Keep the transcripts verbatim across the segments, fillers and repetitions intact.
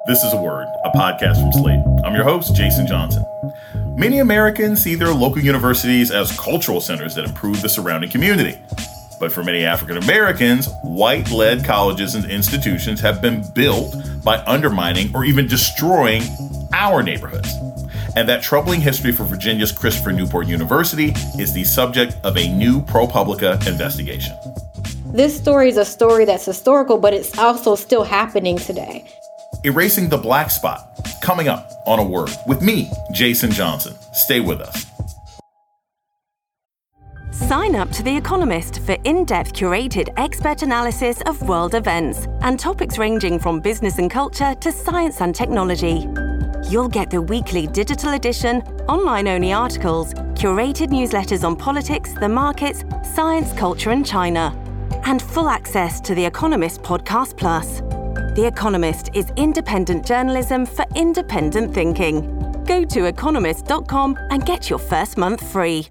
This is A Word, a podcast from Slate. I'm your host, Jason Johnson. Many Americans see their local universities as cultural centers that improve the surrounding community. But for many African Americans, white-led colleges and institutions have been built by undermining or even destroying our neighborhoods. And that troubling history for Virginia's Christopher Newport University is the subject of a new ProPublica investigation. This story is a story that's historical, but it's also still happening today. Erasing the Black Spot, coming up on A Word with me, Jason Johnson. Stay with us. Sign up to The Economist for in-depth curated expert analysis of world events and topics ranging from business and culture to science and technology. You'll get the weekly digital edition, online-only articles, curated newsletters on politics, the markets, science, culture, and China, and full access to The Economist Podcast Plus. The Economist is independent journalism for independent thinking. Go to economist dot com and get your first month free.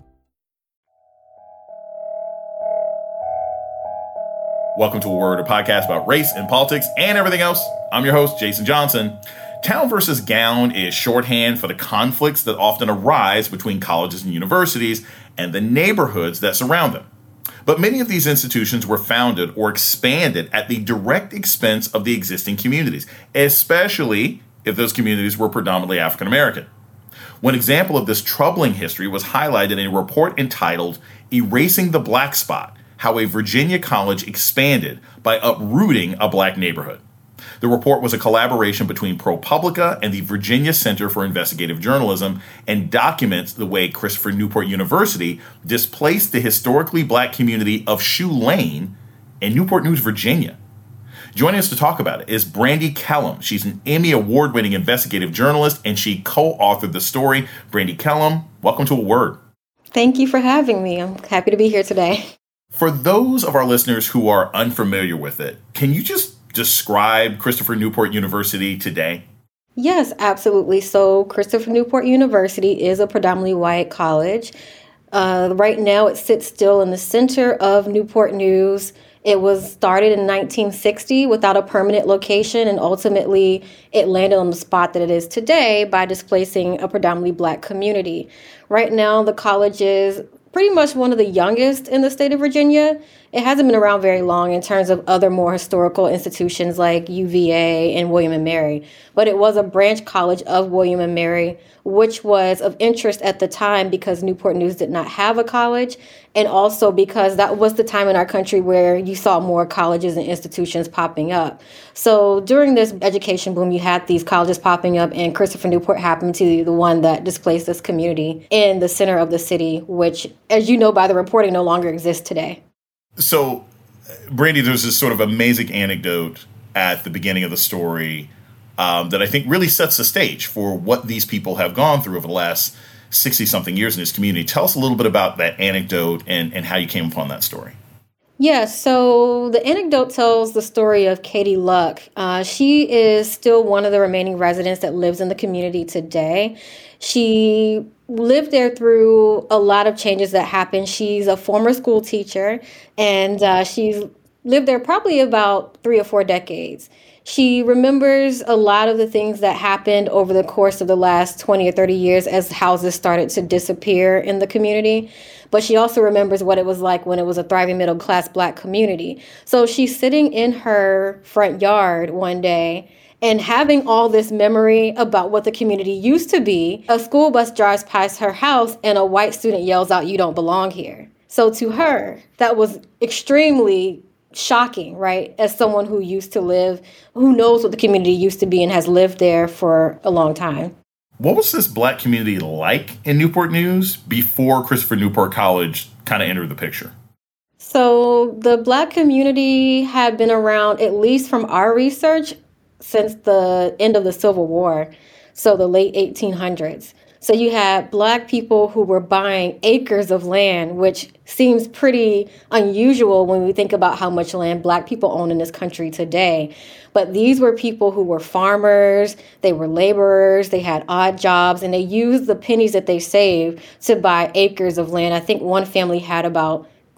Welcome to A Word, a podcast about race and politics and everything else. I'm your host, Jason Johnson. Town versus gown is shorthand for the conflicts that often arise between colleges and universities and the neighborhoods that surround them. But many of these institutions were founded or expanded at the direct expense of the existing communities, especially if those communities were predominantly African American. One example of this troubling history was highlighted in a report entitled Erasing the Black Spot: How a Virginia College Expanded by Uprooting a Black Neighborhood. The report was a collaboration between ProPublica and the Virginia Center for Investigative Journalism and documents the way Christopher Newport University displaced the historically black community of Shoe Lane in Newport News, Virginia. Joining us to talk about it is Brandi Kellum. She's an Emmy Award-winning investigative journalist, and she co-authored the story. Brandi Kellum, welcome to A Word. Thank you for having me. I'm happy to be here today. For those of our listeners who are unfamiliar with it, can you just describe Christopher Newport University today? Yes, absolutely. So Christopher Newport University is a predominantly white college. Uh, right now, it sits still in the center of Newport News. It was started in nineteen sixty without a permanent location, and ultimately it landed on the spot that it is today by displacing a predominantly black community. Right now, the college is pretty much one of the youngest in the state of Virginia. It hasn't been around very long in terms of other more historical institutions like U V A and William and Mary, but it was a branch college of William and Mary, which was of interest at the time because Newport News did not have a college, and also because that was the time in our country where you saw more colleges and institutions popping up. So during this education boom, you had these colleges popping up, and Christopher Newport happened to be the one that displaced this community in the center of the city, which, as you know by the reporting, no longer exists today. So, Brandi, there's this sort of amazing anecdote at the beginning of the story um, that I think really sets the stage for what these people have gone through over the last sixty-something years in this community. Tell us a little bit about that anecdote and, and how you came upon that story. Yeah, so the anecdote tells the story of Katie Luck. Uh, she is still one of the remaining residents that lives in the community today. She lived there through a lot of changes that happened. She's a former school teacher, and uh, she's lived there probably about three or four decades. She remembers a lot of the things that happened over the course of the last twenty or thirty years as houses started to disappear in the community. But she also remembers what it was like when it was a thriving middle-class black community. So she's sitting in her front yard one day and having all this memory about what the community used to be. A school bus drives past her house and a white student yells out, "You don't belong here." So to her, that was extremely shocking, right? As someone who used to live, who knows what the community used to be and has lived there for a long time. What was this black community like in Newport News before Christopher Newport College kind of entered the picture? So the black community had been around, at least from our research, since the end of the Civil War, so the late eighteen hundreds. So you had black people who were buying acres of land, which seems pretty unusual when we think about how much land black people own in this country today. But these were people who were farmers, they were laborers, they had odd jobs, and they used the pennies that they saved to buy acres of land. I think one family had about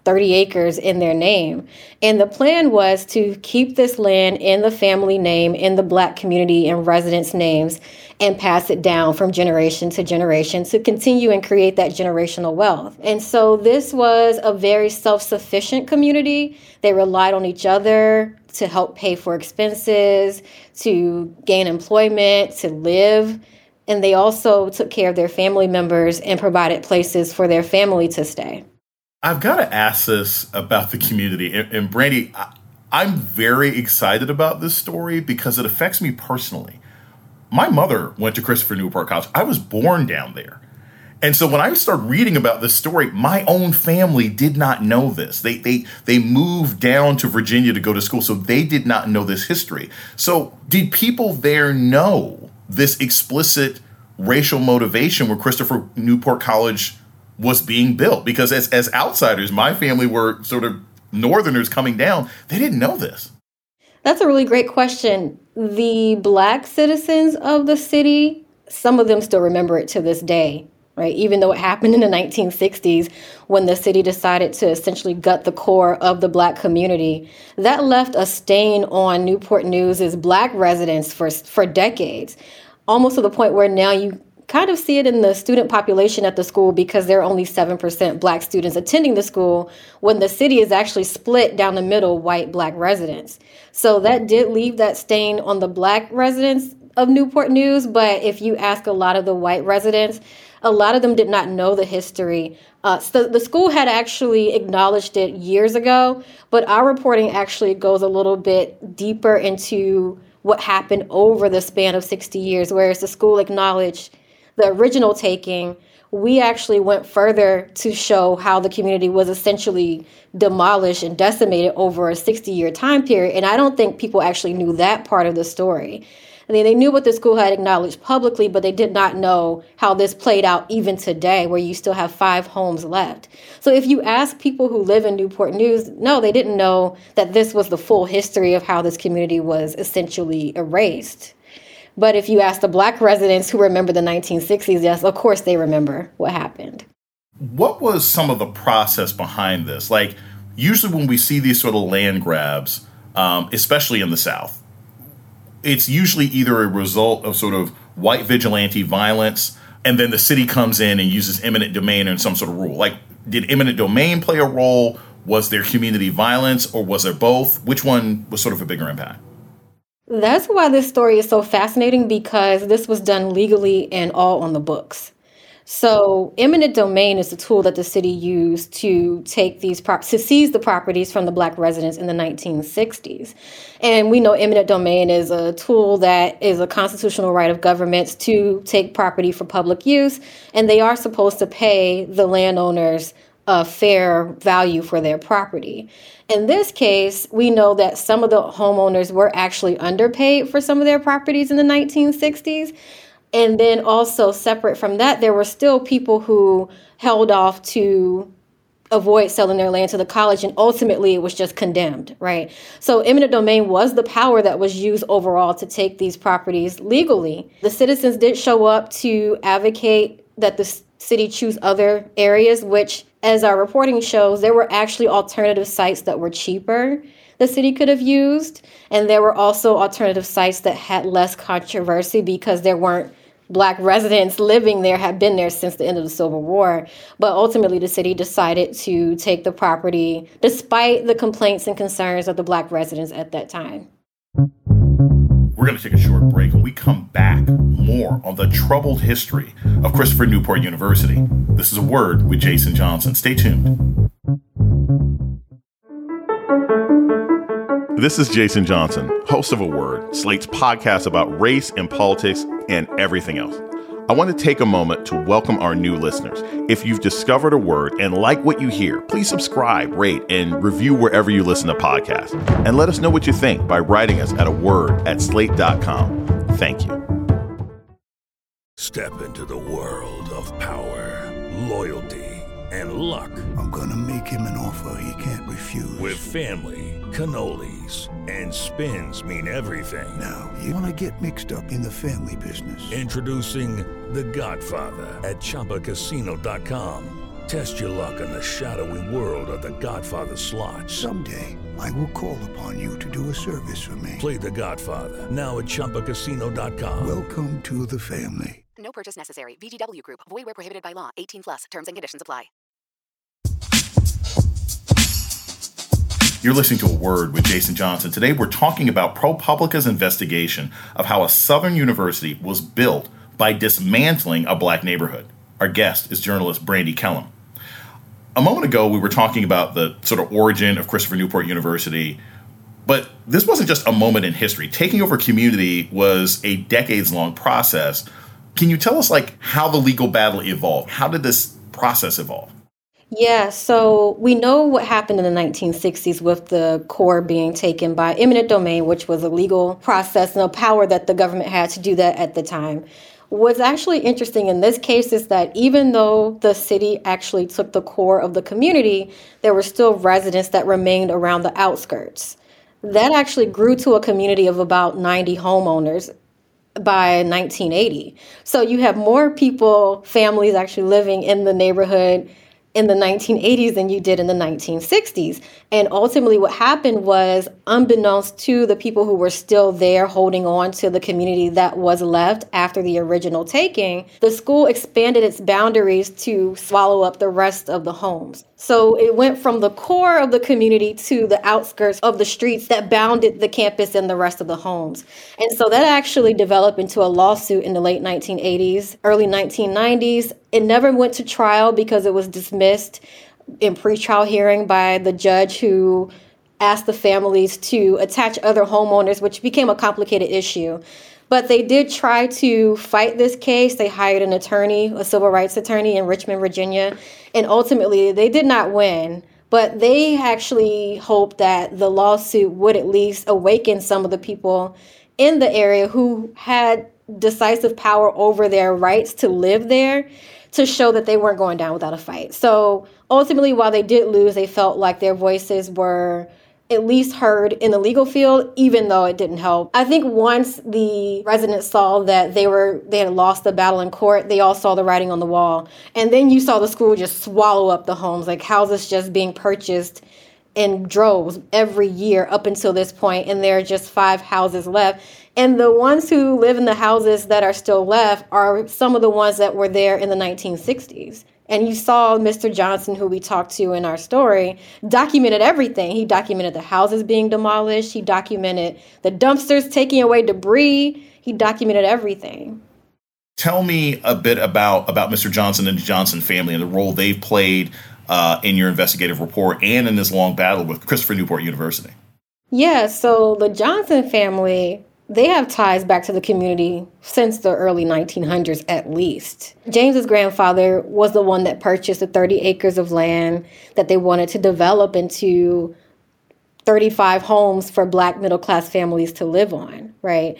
thirty acres in their name. And the plan was to keep this land in the family name, in the Black community and residents' names, and pass it down from generation to generation to continue and create that generational wealth. And so this was a very self-sufficient community. They relied on each other to help pay for expenses, to gain employment, to live. And they also took care of their family members and provided places for their family to stay. I've got to ask this about the community. And, and Brandy, I, I'm very excited about this story because it affects me personally. My mother went to Christopher Newport College. I was born down there. And so when I started reading about this story, my own family did not know this. They they they moved down to Virginia to go to school, so they did not know this history. So did people there know this explicit racial motivation where Christopher Newport College was being built? Because as, as outsiders, my family were sort of Northerners coming down. They didn't know this. That's a really great question. The Black citizens of the city, some of them still remember it to this day, right? Even though it happened in the nineteen sixties when the city decided to essentially gut the core of the Black community. That left a stain on Newport News' Black residents for, for decades, almost to the point where now you kind of see it in the student population at the school because there are only seven percent Black students attending the school when the city is actually split down the middle, white, Black residents. So that did leave that stain on the Black residents of Newport News. But if you ask a lot of the white residents, a lot of them did not know the history. Uh, so the school had actually acknowledged it years ago, but our reporting actually goes a little bit deeper into what happened over the span of sixty years, whereas the school acknowledged the original taking. We actually went further to show how the community was essentially demolished and decimated over a sixty-year time period. And I don't think people actually knew that part of the story. I mean, they knew what the school had acknowledged publicly, but they did not know how this played out even today, where you still have five homes left. So if you ask people who live in Newport News, no, they didn't know that this was the full history of how this community was essentially erased. But if you ask the Black residents who remember the nineteen sixties, yes, of course they remember what happened. What was some of the process behind this? Like, usually when we see these sort of land grabs, um, especially in the South, it's usually either a result of sort of white vigilante violence, and then the city comes in and uses eminent domain or some sort of rule. Like, did eminent domain play a role? Was there community violence, or was there both? Which one was sort of a bigger impact? That's why this story is so fascinating, because this was done legally and all on the books. So eminent domain is the tool that the city used to take these prop- to seize the properties from the Black residents in the nineteen sixties. And we know eminent domain is a tool that is a constitutional right of governments to take property for public use, and they are supposed to pay the landowners a fair value for their property. In this case, we know that some of the homeowners were actually underpaid for some of their properties in the nineteen sixties. And then also separate from that, there were still people who held off to avoid selling their land to the college, and ultimately it was just condemned, right? So eminent domain was the power that was used overall to take these properties legally. The citizens did show up to advocate that the city choose other areas, which, as our reporting shows, there were actually alternative sites that were cheaper the city could have used. And there were also alternative sites that had less controversy because there weren't Black residents living there, had been there since the end of the Civil War. But ultimately, the city decided to take the property despite the complaints and concerns of the Black residents at that time. We're going to take a short break. When we come back, more on the troubled history of Christopher Newport University. This is A Word with Jason Johnson. Stay tuned. This is Jason Johnson, host of A Word, Slate's podcast about race and politics and everything else. I want to take a moment to welcome our new listeners. If you've discovered A Word and like what you hear, please subscribe, rate, and review wherever you listen to podcasts. And let us know what you think by writing us at a word at slate dot com. Thank you. Step into the world of power, loyalty, and luck. I'm going to make him an offer he can't refuse. With family, cannolis, and spins mean everything. Now, you want to get mixed up in the family business. Introducing The Godfather at Chumba Casino dot com. Test your luck in the shadowy world of The Godfather slot. Someday, I will call upon you to do a service for me. Play The Godfather, now at Chumba Casino dot com. Welcome to the family. No purchase necessary. V G W Group. Void where prohibited by law. eighteen plus. Terms and conditions apply. You're listening to A Word with Jason Johnson. Today we're talking about ProPublica's investigation of how a Southern university was built by dismantling a black neighborhood. Our guest is journalist Brandi Kellum. A moment ago we were talking about the sort of origin of Christopher Newport University, but this wasn't just a moment in history. Taking over community was a decades-long process. Can you tell us like how the legal battle evolved? How did this process evolve? Yeah, so we know what happened in the nineteen sixties with the core being taken by eminent domain, which was a legal process and a power that the government had to do that at the time. What's actually interesting in this case is that even though the city actually took the core of the community, there were still residents that remained around the outskirts. That actually grew to a community of about ninety homeowners by nineteen eighty. So you have more people, families actually living in the neighborhood in the nineteen eighties than you did in the nineteen sixties. And ultimately what happened was, unbeknownst to the people who were still there holding on to the community that was left after the original taking, the school expanded its boundaries to swallow up the rest of the homes. So it went from the core of the community to the outskirts of the streets that bounded the campus and the rest of the homes. And so that actually developed into a lawsuit in the late nineteen eighties, early nineteen nineties. It never went to trial because it was dismissed in pretrial hearing by the judge who asked the families to attach other homeowners, which became a complicated issue. But they did try to fight this case. They hired an attorney, a civil rights attorney in Richmond, Virginia, and ultimately they did not win. But they actually hoped that the lawsuit would at least awaken some of the people in the area who had decisive power over their rights to live there, to show that they weren't going down without a fight. So ultimately, while they did lose, they felt like their voices were at least heard in the legal field, even though it didn't help. I think once the residents saw that they were they had lost the battle in court, they all saw the writing on the wall. And then you saw the school just swallow up the homes, like houses just being purchased in droves every year up until this point, and there are just five houses left. And the ones who live in the houses that are still left are some of the ones that were there in the nineteen sixties. And you saw Mister Johnson, who we talked to in our story, documented everything. He documented the houses being demolished. He documented the dumpsters taking away debris. He documented everything. Tell me a bit about, about Mister Johnson and the Johnson family and the role they've played uh, in your investigative report and in this long battle with Christopher Newport University. Yeah, so the Johnson family, they have ties back to the community since the early nineteen hundreds at least. James's grandfather was the one that purchased the thirty acres of land that they wanted to develop into thirty-five homes for Black middle-class families to live on, right?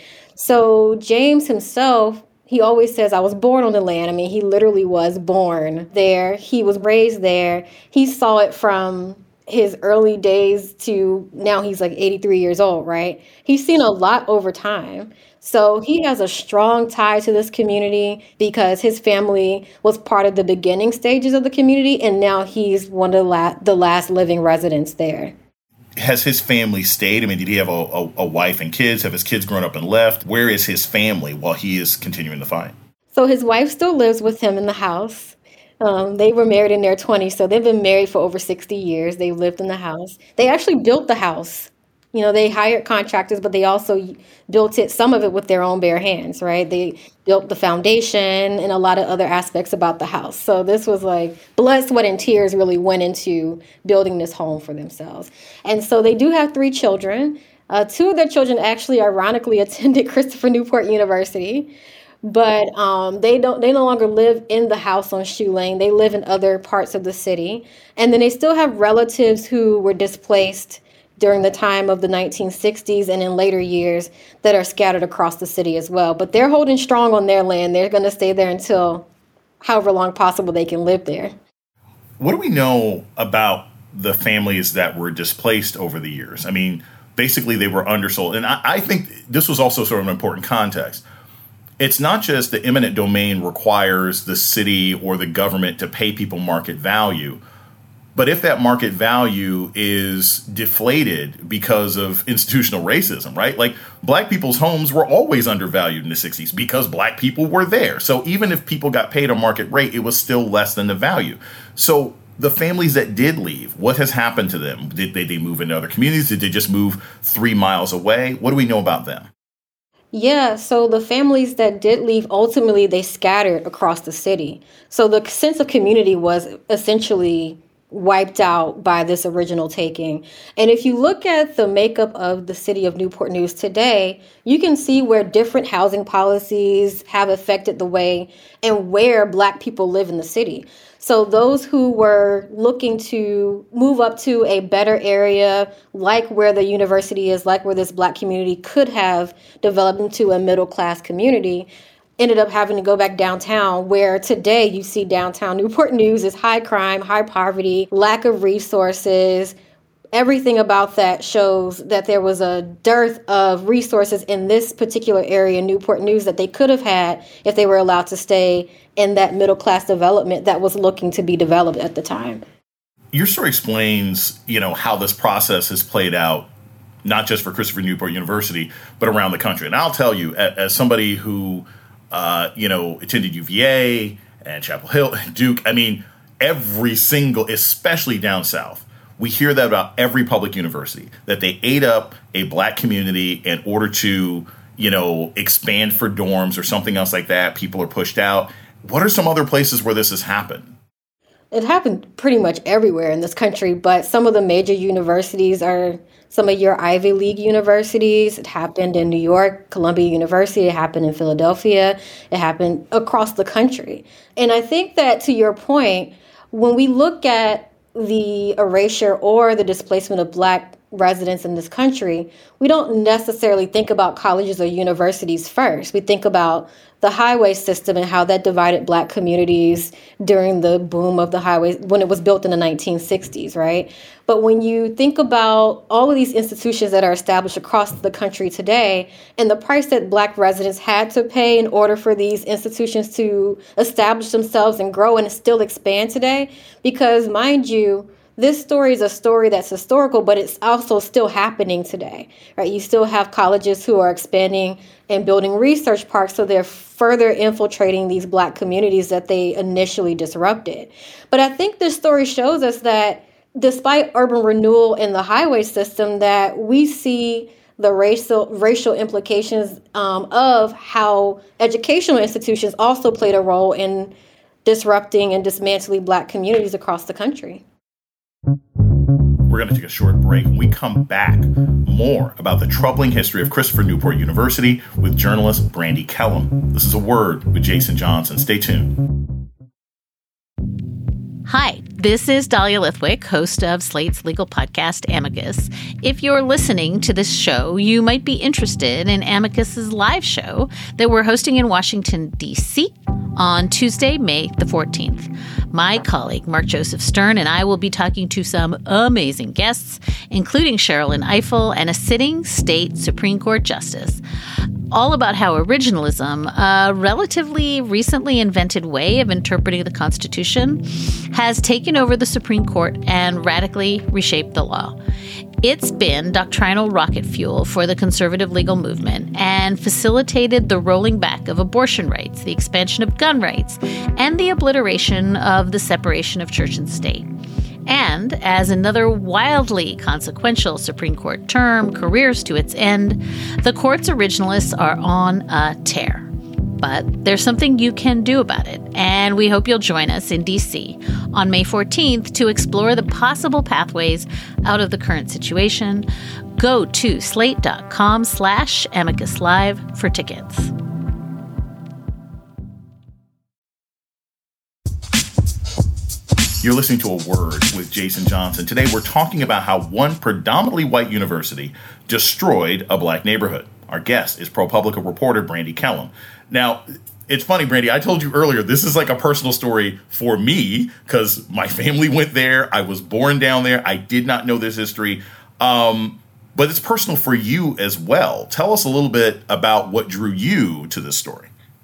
So James himself, he always says, I was born on the land. I mean, he literally was born there. He was raised there. He saw it from his early days to now he's like eighty-three years old, right? He's seen a lot over time. So he has a strong tie to this community because his family was part of the beginning stages of the community, and now he's one of the, la- the last living residents there. Has his family stayed? I mean, did he have a, a, a wife and kids? Have his kids grown up and left? Where is his family while he is continuing the fight? So his wife still lives with him in the house. Um, they were married in their twenties, so they've been married for over sixty years. They've lived in the house. They actually built the house. You know, they hired contractors, but they also built it, some of it with their own bare hands, right? They built the foundation and a lot of other aspects about the house. So this was like blood, sweat, and tears really went into building this home for themselves. And so they do have three children. Uh, two of their children actually ironically attended Christopher Newport University. But um, they don't. They no longer live in the house on Shoe Lane. They live in other parts of the city. And then they still have relatives who were displaced during the time of the nineteen sixties and in later years that are scattered across the city as well. But they're holding strong on their land. They're going to stay there until however long possible they can live there. What do we know about the families that were displaced over the years? I mean, basically they were undersold. And I, I think this was also sort of an important context. it's not just the eminent domain requires the city or the government to pay people market value. But if that market value is deflated because of institutional racism, right? Like black people's homes were always undervalued in the sixties because black people were there. So even if people got paid a market rate, it was still less than the value. So the families that did leave, what has happened to them? Did they, they move into other communities? Did they just move three miles away? What do we know about them? Yeah, so the families that did leave, ultimately, they scattered across the city. So the sense of community was essentially wiped out by this original taking. And if you look at the makeup of the city of Newport News today, you can see where different housing policies have affected the way and where Black people live in the city. So those who were looking to move up to a better area, like where the university is, like where this Black community could have developed into a middle-class community, ended up having to go back downtown, where today you see downtown Newport News is high crime, high poverty, lack of resources. Everything about that shows that there was a dearth of resources in this particular area, Newport News, that they could have had if they were allowed to stay in that middle-class development that was looking to be developed at the time. Your story explains, you know, how this process has played out, not just for Christopher Newport University, but around the country. And I'll tell you, as somebody who Uh, you know, attended U V A and Chapel Hill and Duke. I mean, every single, especially down south, we hear that about every public university, that they ate up a Black community in order to, you know, expand for dorms or something else like that. People are pushed out. What are some other places where this has happened? It happened pretty much everywhere in this country, but some of the major universities are some of your Ivy League universities. It happened in New York, Columbia University. It happened in Philadelphia. It happened across the country. And I think that, to your point, when we look at the erasure or the displacement of Black residents in this country, we don't necessarily think about colleges or universities first. We think about the highway system and how that divided Black communities during the boom of the highways when it was built in the nineteen sixties, right? But when you think about all of these institutions that are established across the country today and the price that Black residents had to pay in order for these institutions to establish themselves and grow and still expand today, because mind you, this story is a story that's historical, but it's also still happening today, right? You still have colleges who are expanding and building research parks, so they're further infiltrating these Black communities that they initially disrupted. But I think this story shows us that despite urban renewal in the highway system, that we see the racial racial implications um, of how educational institutions also played a role in disrupting and dismantling Black communities across the country. We're going to take a short break. When we come back, more about the troubling history of Christopher Newport University with journalist Brandi Kellum. This is A Word with Jason Johnson. Stay tuned. Hi, this is Dahlia Lithwick, host of Slate's legal podcast, Amicus. If you're listening to this show, you might be interested in Amicus's live show that we're hosting in Washington, D C on Tuesday, May the fourteenth. My colleague, Mark Joseph Stern, and I will be talking to some amazing guests, including Sherrilyn Ifill and a sitting state Supreme Court justice, all about how originalism, a relatively recently invented way of interpreting the Constitution, has taken over the Supreme Court and radically reshaped the law. It's been doctrinal rocket fuel for the conservative legal movement and facilitated the rolling back of abortion rights, the expansion of gun rights, and the obliteration of the separation of church and state. And as another wildly consequential Supreme Court term careers to its end, the court's originalists are on a tear. But there's something you can do about it, and we hope you'll join us in D C on May fourteenth to explore the possible pathways out of the current situation. Go to slate.com slash amicus live for tickets. You're listening to A Word with Jason Johnson. Today we're talking about how one predominantly white university destroyed a Black neighborhood. Our guest is ProPublica reporter Brandi Kellum. Now, it's funny, Brandi, I told you earlier, this is like a personal story for me because my family went there. I was born down there. I did not know this history. Um, but it's personal for you as well. Tell us a little bit about what drew you to this story.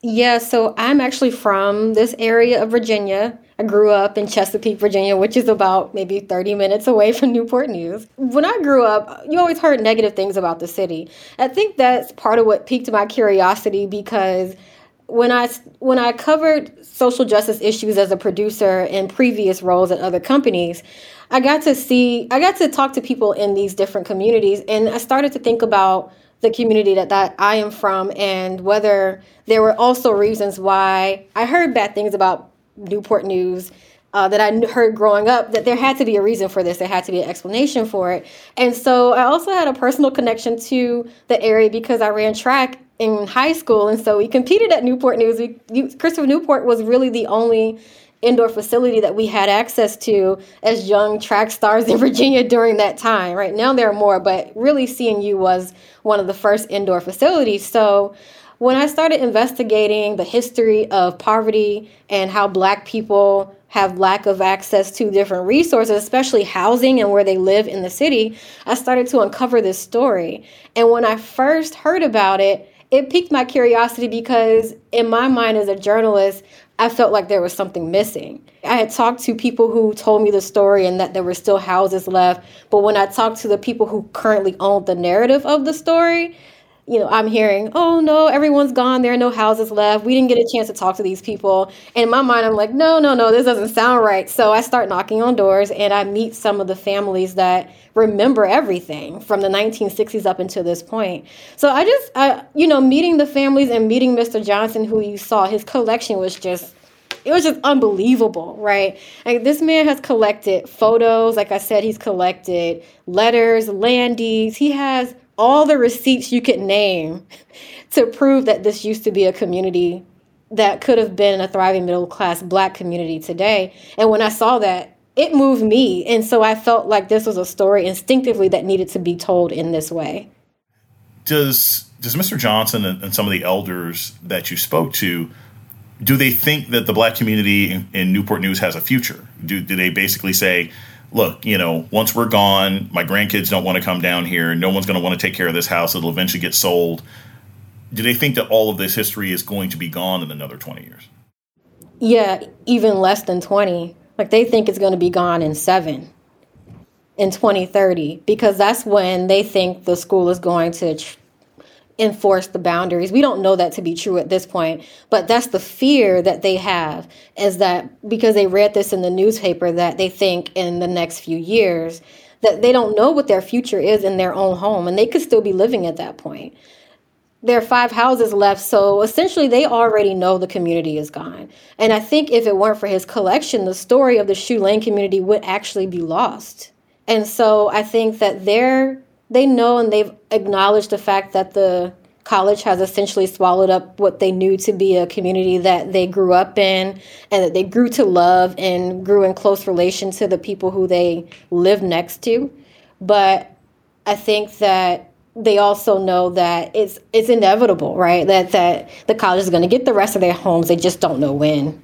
Yeah, so I'm actually from this area of Virginia. I grew up in Chesapeake, Virginia, which is about maybe thirty minutes away from Newport News. When I grew up, you always heard negative things about the city. I think that's part of what piqued my curiosity because when I when I covered social justice issues as a producer in previous roles at other companies, I got to see, I got to talk to people in these different communities, and I started to think about the community that, that I am from and whether there were also reasons why I heard bad things about Newport News uh, that I heard growing up, that there had to be a reason for this. There had to be an explanation for it. And so I also had a personal connection to the area because I ran track in high school. And so we competed at Newport News. We, Christopher Newport was really the only indoor facility that we had access to as young track stars in Virginia during that time. Right now there are more, but really C N U was one of the first indoor facilities. So when I started investigating the history of poverty and how Black people have lack of access to different resources, especially housing and where they live in the city, I started to uncover this story. And when I first heard about it, it piqued my curiosity because in my mind as a journalist, I felt like there was something missing. I had talked to people who told me the story and that there were still houses left. But when I talked to the people who currently owned the narrative of the story, you know, I'm hearing, oh, no, everyone's gone. There are no houses left. We didn't get a chance to talk to these people. And in my mind, I'm like, no, no, no, this doesn't sound right. So I start knocking on doors and I meet some of the families that remember everything from the nineteen sixties up until this point. So I just, I, you know, meeting the families and meeting Mister Johnson, who you saw, his collection was just, it was just unbelievable, right? Like, this man has collected photos. Like I said, he's collected letters, land deeds. He has all the receipts you could name to prove that this used to be a community that could have been a thriving middle-class Black community today. And when I saw that, it moved me. And so I felt like this was a story instinctively that needed to be told in this way. Does does Mister Johnson and, and some of the elders that you spoke to, do they think that the Black community in, in Newport News has a future? Do, do they basically say, look, you know, once we're gone, my grandkids don't want to come down here. No one's going to want to take care of this house. It'll eventually get sold. Do they think that all of this history is going to be gone in another twenty years? Yeah, even less than twenty. Like, they think it's going to be gone in seven, in twenty thirty, because that's when they think the school is going to tr- enforce the boundaries. We don't know that to be true at this point, but that's the fear that they have, is that because they read this in the newspaper, that they think in the next few years that they don't know what their future is in their own home, and they could still be living at that point. There are five houses left, so essentially they already know the community is gone. And I think if it weren't for his collection, the story of the Shoe Lane community would actually be lost. And so I think that they're, they know and they've acknowledged the fact that the college has essentially swallowed up what they knew to be a community that they grew up in and that they grew to love and grew in close relation to the people who they live next to. But I think that they also know that it's it's inevitable, right? That that the college is going to get the rest of their homes. They just don't know when.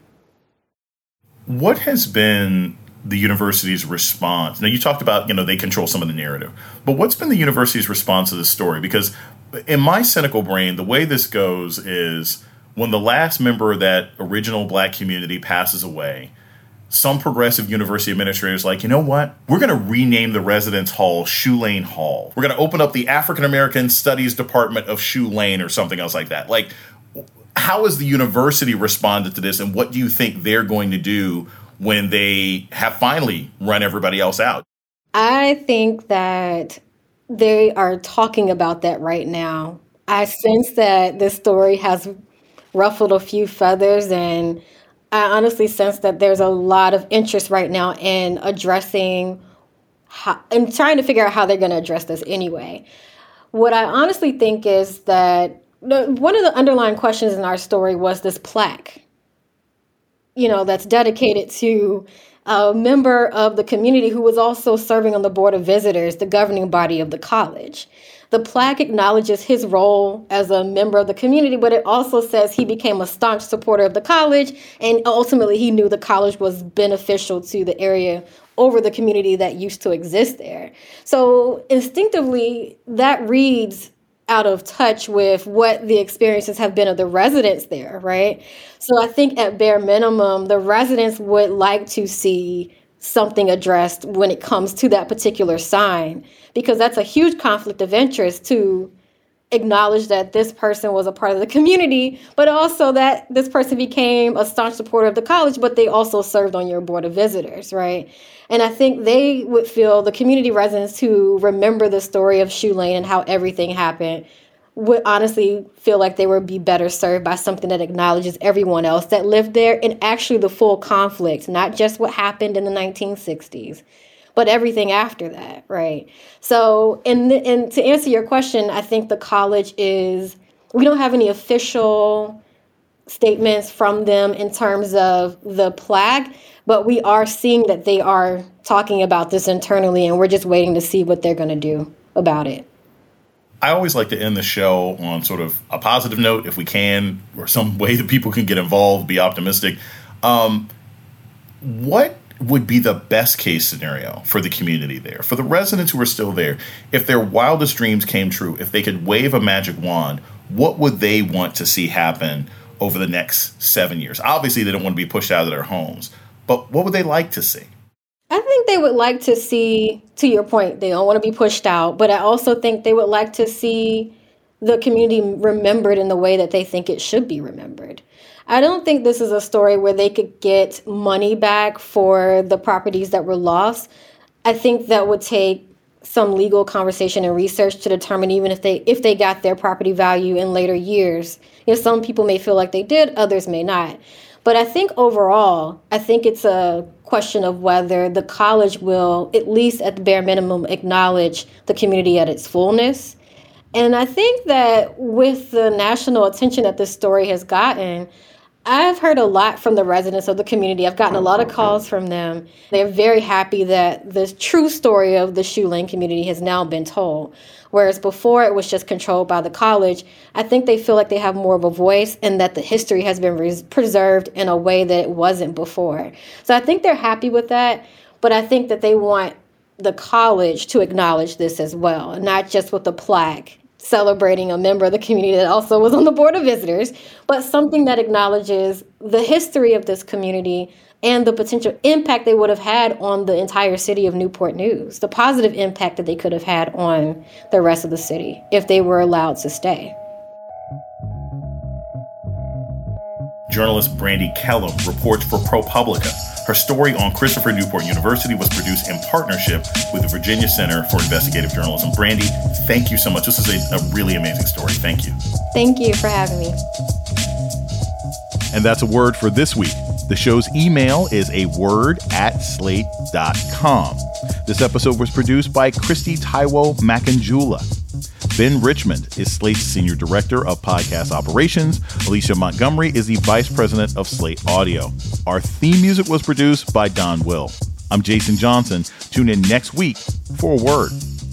What has been the university's response? Now, you talked about, you know, they control some of the narrative, but what's been the university's response to this story? Because in my cynical brain, the way this goes is when the last member of that original Black community passes away, some progressive university administrator is like, you know what? We're going to rename the residence hall Shoe Lane Hall. We're going to open up the African American Studies Department of Shoe Lane or something else like that. Like, how has the university responded to this, and what do you think they're going to do when they have finally run everybody else out? I think that they are talking about that right now. I sense that this story has ruffled a few feathers, and I honestly sense that there's a lot of interest right now in addressing how, and trying to figure out how they're going to address this anyway. What I honestly think is that the, one of the underlying questions in our story was this plaque, you know, that's dedicated to a member of the community who was also serving on the Board of Visitors, the governing body of the college. The plaque acknowledges his role as a member of the community, but it also says he became a staunch supporter of the college, and ultimately he knew the college was beneficial to the area over the community that used to exist there. So instinctively, that reads out of touch with what the experiences have been of the residents there, right? So I think at bare minimum, the residents would like to see something addressed when it comes to that particular sign, because that's a huge conflict of interest to acknowledge that this person was a part of the community, but also that this person became a staunch supporter of the college, but they also served on your board of visitors, right? And I think they would feel, the community residents who remember the story of Shoe Lane and how everything happened would honestly feel like they would be better served by something that acknowledges everyone else that lived there and actually the full conflict, not just what happened in the nineteen sixties. But everything after that, right? So, and, and to answer your question, I think the college is, we don't have any official statements from them in terms of the plaque, but we are seeing that they are talking about this internally, and we're just waiting to see what they're going to do about it. I always like to end the show on sort of a positive note, if we can, or some way that people can get involved, be optimistic. Um, what would be the best case scenario for the community there, for the residents who are still there? If their wildest dreams came true, if they could wave a magic wand, what would they want to see happen over the next seven years? Obviously, they don't want to be pushed out of their homes, but what would they like to see? I think they would like to see, to your point, they don't want to be pushed out, but I also think they would like to see the community remembered in the way that they think it should be remembered. I don't think this is a story where they could get money back for the properties that were lost. I think that would take some legal conversation and research to determine even if they if they got their property value in later years. You know, some people may feel like they did, others may not. But I think overall, I think it's a question of whether the college will, at least at the bare minimum, acknowledge the community at its fullness. And I think that with the national attention that this story has gotten, I've heard a lot from the residents of the community. I've gotten a lot of calls from them. They're very happy that the true story of the Shoe Lane community has now been told. Whereas before it was just controlled by the college, I think they feel like they have more of a voice and that the history has been res- preserved in a way that it wasn't before. So I think they're happy with that, but I think that they want the college to acknowledge this as well, not just with a plaque celebrating a member of the community that also was on the board of visitors, but something that acknowledges the history of this community and the potential impact they would have had on the entire city of Newport News, the positive impact that they could have had on the rest of the city if they were allowed to stay. Journalist Brandi Kellum reports for ProPublica. Her story on Christopher Newport University was produced in partnership with the Virginia Center for Investigative Journalism. Brandi, thank you so much. This is a, a really amazing story. Thank you. Thank you for having me. And that's a word for this week. The show's email is a word at slate dot com. This episode was produced by Christy Taiwo Makanjula. Ben Richmond is Slate's Senior Director of Podcast Operations. Alicia Montgomery is the Vice President of Slate Audio. Our theme music was produced by Don Will. I'm Jason Johnson. Tune in next week for a word.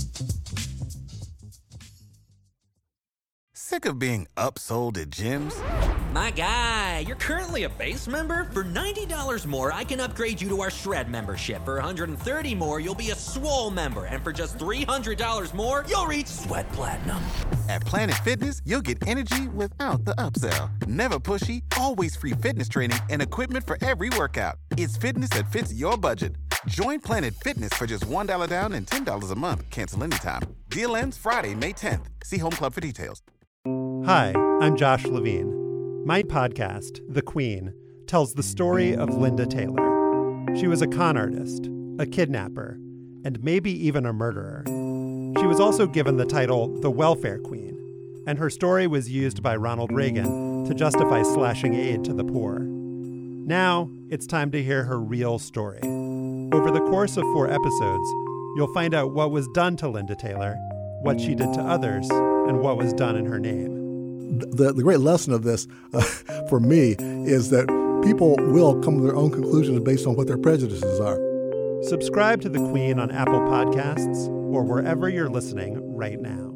Sick of being upsold at gyms? My guy, you're currently a base member? For ninety dollars more, I can upgrade you to our Shred membership. For one hundred thirty dollars more, you'll be a Swole member. And for just three hundred dollars more, you'll reach Sweat Platinum. At Planet Fitness, you'll get energy without the upsell. Never pushy, always free fitness training and equipment for every workout. It's fitness that fits your budget. Join Planet Fitness for just one dollar down and ten dollars a month. Cancel anytime. Deal ends Friday, May tenth. See Home Club for details. Hi, I'm Josh Levine. My podcast, The Queen, tells the story of Linda Taylor. She was a con artist, a kidnapper, and maybe even a murderer. She was also given the title the Welfare Queen, and her story was used by Ronald Reagan to justify slashing aid to the poor. Now, it's time to hear her real story. Over the course of four episodes, you'll find out what was done to Linda Taylor, what she did to others, and what was done in her name. The, the great lesson of this uh, for me is that people will come to their own conclusions based on what their prejudices are. Subscribe to The Queen on Apple Podcasts or wherever you're listening right now.